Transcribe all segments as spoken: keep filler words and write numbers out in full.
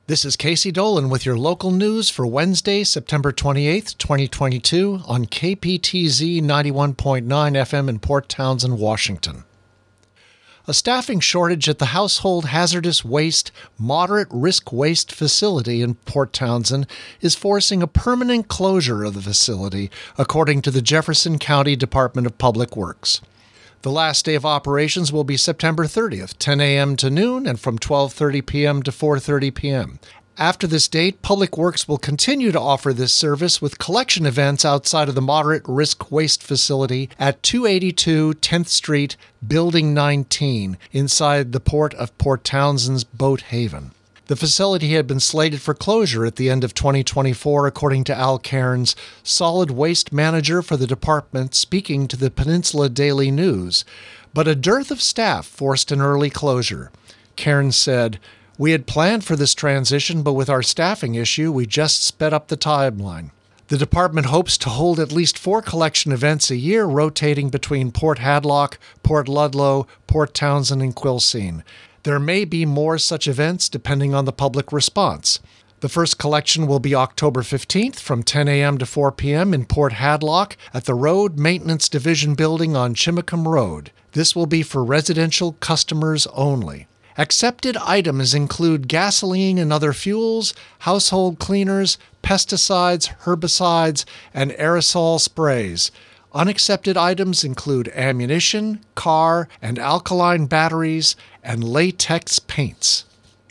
This is Casey Dolan with your local news for Wednesday, September twenty-eighth, twenty twenty-two on K P T Z ninety-one point nine F M in Port Townsend, Washington. A staffing shortage at the Household Hazardous Waste Moderate Risk Waste facility in Port Townsend is forcing a permanent closure of the facility, according to the Jefferson County Department of Public Works. The last day of operations will be September thirtieth, ten a.m. to noon, and from twelve thirty p.m. to four thirty p.m. After this date, Public Works will continue to offer this service with collection events outside of the Moderate Risk Waste facility at two eighty-two tenth Street, Building nineteen, inside the port of Port Townsend's Boat Haven. The facility had been slated for closure at the end of twenty twenty-four, according to Al Cairns, solid waste manager for the department, speaking to the Peninsula Daily News. But a dearth of staff forced an early closure. Cairns said, "We had planned for this transition, but with our staffing issue, we just sped up the timeline." The department hopes to hold at least four collection events a year, rotating between Port Hadlock, Port Ludlow, Port Townsend, and Quilcene. There may be more such events depending on the public response. The first collection will be October fifteenth from ten a.m. to four p.m. in Port Hadlock at the Road Maintenance Division building on Chimacum Road. This will be for residential customers only. Accepted items include gasoline and other fuels, household cleaners, pesticides, herbicides, and aerosol sprays. Unaccepted items include ammunition, car and alkaline batteries, and latex paints.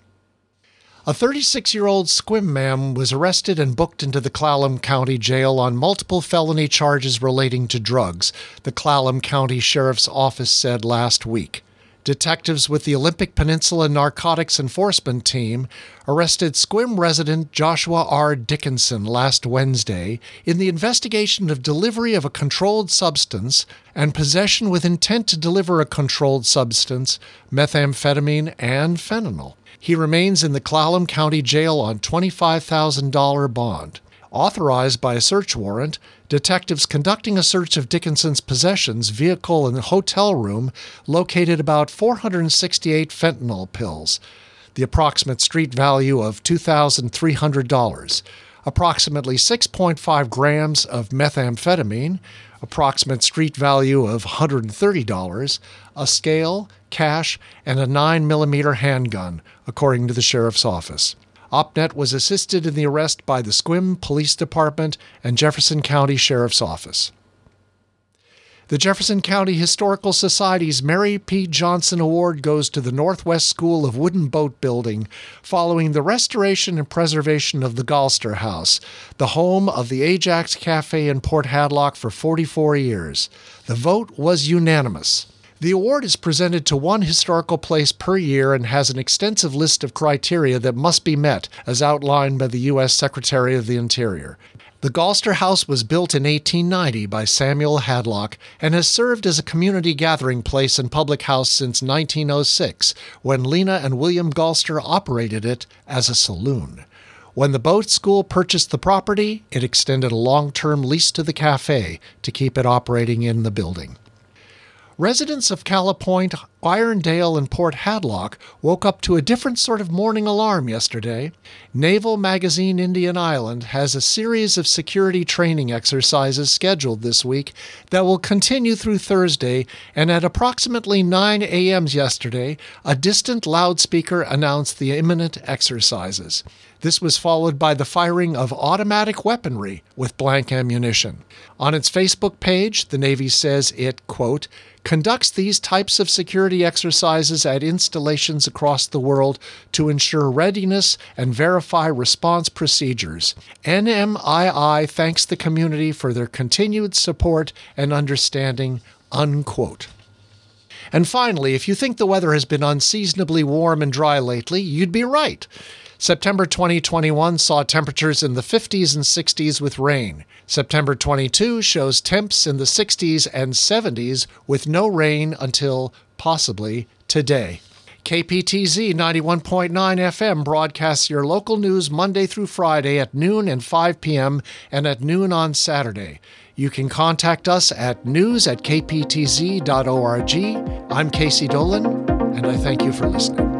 A thirty-six-year-old Sequim man was arrested and booked into the Clallam County Jail on multiple felony charges relating to drugs, the Clallam County Sheriff's Office said last week. Detectives with the Olympic Peninsula Narcotics Enforcement Team arrested Sequim resident Joshua R. Dickinson last Wednesday in the investigation of delivery of a controlled substance and possession with intent to deliver a controlled substance, methamphetamine, and fentanyl. He remains in the Clallam County Jail on twenty-five thousand dollars bond. Authorized by a search warrant, detectives conducting a search of Dickinson's possessions, vehicle, and hotel room located about four hundred sixty-eight fentanyl pills, the approximate street value of two thousand three hundred dollars, approximately six point five grams of methamphetamine, approximate street value of one hundred thirty dollars, a scale, cash, and a nine millimeter handgun, according to the sheriff's office. OpNet was assisted in the arrest by the Sequim Police Department and Jefferson County Sheriff's Office. The Jefferson County Historical Society's Mary P. Johnson Award goes to the Northwest School of Wooden Boat Building following the restoration and preservation of the Galster House, the home of the Ajax Cafe in Port Hadlock for forty-four years. The vote was unanimous. The award is presented to one historical place per year and has an extensive list of criteria that must be met, as outlined by the U S Secretary of the Interior. The Galster House was built in eighteen ninety by Samuel Hadlock and has served as a community gathering place and public house since nineteen oh six, when Lena and William Galster operated it as a saloon. When the boat school purchased the property, it extended a long-term lease to the cafe to keep it operating in the building. Residents of Calla Point, Irondale, and Port Hadlock woke up to a different sort of morning alarm yesterday. Naval Magazine Indian Island has a series of security training exercises scheduled this week that will continue through Thursday, and at approximately nine a.m. yesterday, a distant loudspeaker announced the imminent exercises. This was followed by the firing of automatic weaponry with blank ammunition. On its Facebook page, the Navy says it, quote, conducts these types of security exercises at installations across the world to ensure readiness and verify response procedures. N M I I thanks the community for their continued support and understanding, unquote. And finally, if you think the weather has been unseasonably warm and dry lately, you'd be right. September twenty twenty-one saw temperatures in the fifties and sixties with rain. September twenty-two shows temps in the sixties and seventies with no rain until, possibly, today. K P T Z ninety-one point nine F M broadcasts your local news Monday through Friday at noon and five p.m. and at noon on Saturday. You can contact us at news at k p t z dot org. I'm Casey Dolan, and I thank you for listening.